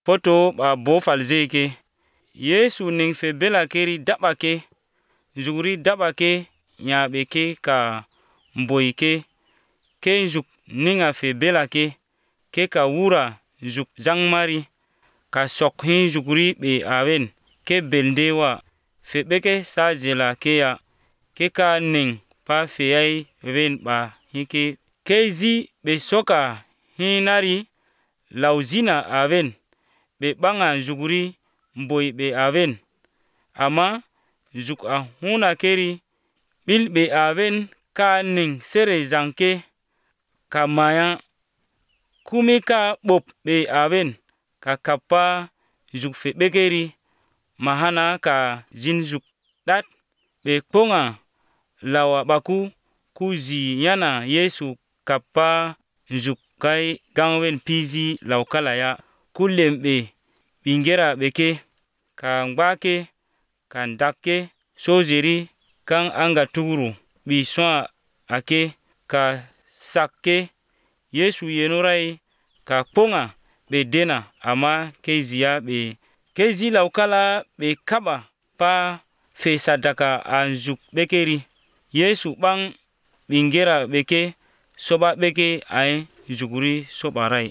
Poto ba bofal zeke. Yesu ning fe bela keri dabake. Zugri dabake nya beke ka mboike. Ke zug ninga fe bela ke ka wura zug zangmari. Ka sokhi zugri be awen. Ke belde wa fe beke sa jela ke ya. Ke ka ning pa fe ay wen ba hike. Ke zi be soka hinari lauzina awen. Be banga zugri mboi be awen. Ama zug a huna keri bil be awen ka ning sere zangke ka maya. Kumi ka bop be awen ka kapa zug fe bekeri mahana ka zin zug dat be konga lawa baku ku zi yana Yesu kapa zug kai gangwen pizi laukala ya. Kulembe bingera beke ka ngbake ka ndake sojeri kan anga tuguru bi soa ake ka sakke Yesu yenorai ka konga be dena ama ke ziya be ke zi laukala be kaba pa fe sadaka an zug bekeri. Yesu bang bingera beke soba beke ay zuguri sobarai.